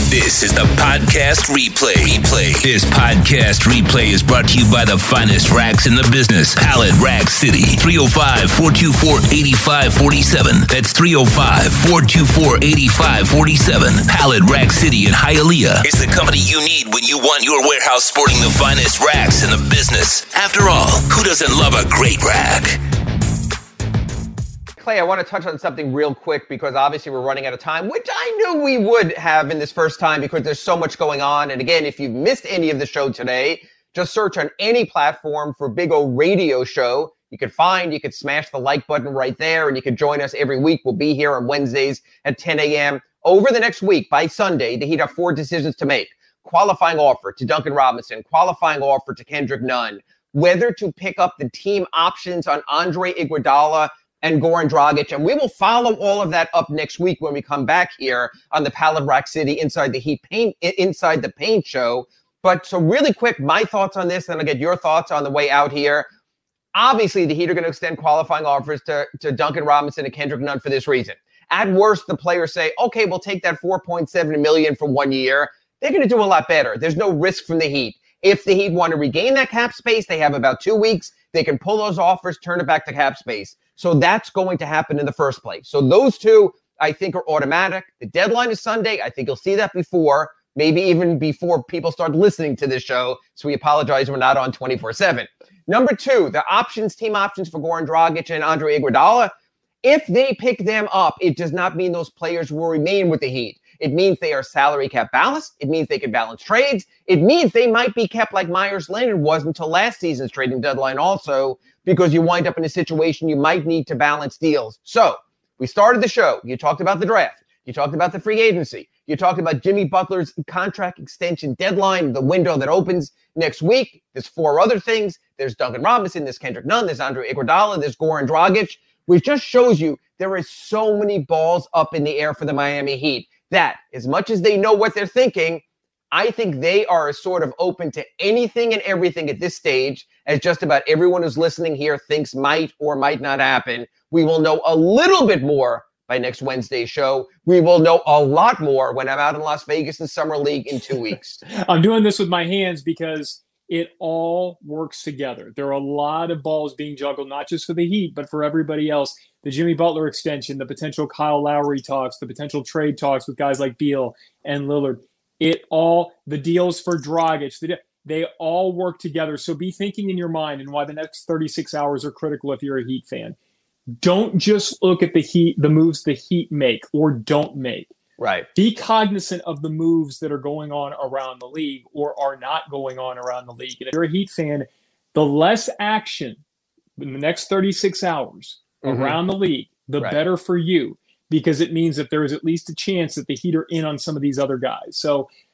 This is the podcast replay. This podcast replay is brought to you by the finest racks in the business. Pallet Rack City. 305-424-8547. That's 305-424-8547. Pallet Rack City in Hialeah is the company you need when you want your warehouse sporting the finest racks in the business. After all, who doesn't love a great rack? Clay, I want to touch on something real quick because obviously we're running out of time, which I knew we would have in this first time because there's so much going on. And again, if you've missed any of the show today, just search on any platform for Big O Radio Show. You could smash the like button right there, and you can join us every week. We'll be here on Wednesdays at 10 a.m. Over the next week, by Sunday, the Heat have 4 decisions to make. Qualifying offer to Duncan Robinson, qualifying offer to Kendrick Nunn, whether to pick up the team options on Andre Iguodala and Goran Dragic. And we will follow all of that up next week when we come back here on the Pallet Rack City Inside the Paint show. But so really quick, my thoughts on this, and I'll get your thoughts on the way out here. Obviously, the Heat are going to extend qualifying offers to Duncan Robinson and Kendrick Nunn for this reason. At worst, the players say, okay, we'll take that $4.7 million for 1 year. They're going to do a lot better. There's no risk from the Heat. If the Heat want to regain that cap space, they have about 2 weeks. They can pull those offers, turn it back to cap space. So that's going to happen in the first place. So those two, I think, are automatic. The deadline is Sunday. I think you'll see that before, maybe even before people start listening to this show. So we apologize we're not on 24/7. Number 2, the team options for Goran Dragic and Andre Iguodala. If they pick them up, it does not mean those players will remain with the Heat. It means they are salary cap balanced. It means they can balance trades. It means they might be kept like Myers Leonard was until last season's trading deadline also, because you wind up in a situation you might need to balance deals. So we started the show. You talked about the draft. You talked about the free agency. You talked about Jimmy Butler's contract extension deadline, the window that opens next week. There's 4 other things. There's Duncan Robinson. There's Kendrick Nunn. There's Andre Iguodala. There's Goran Dragic, which just shows you there is so many balls up in the air for the Miami Heat that as much as they know what they're thinking, I think they are sort of open to anything and everything at this stage, as just about everyone who's listening here thinks might or might not happen. We will know a little bit more by next Wednesday's show. We will know a lot more when I'm out in Las Vegas in Summer League in 2 weeks. I'm doing this with my hands because it all works together. There are a lot of balls being juggled, not just for the Heat, but for everybody else. The Jimmy Butler extension, the potential Kyle Lowry talks, the potential trade talks with guys like Beal and Lillard. The deals for Dragic, they all work together. So be thinking in your mind and why the next 36 hours are critical if you're a Heat fan. Don't just look at the moves the Heat make or don't make. Right. Be cognizant of the moves that are going on around the league or are not going on around the league. And if you're a Heat fan, the less action in the next 36 hours around the league, the better for you, because it means that there is at least a chance that the Heat are in on some of these other guys. So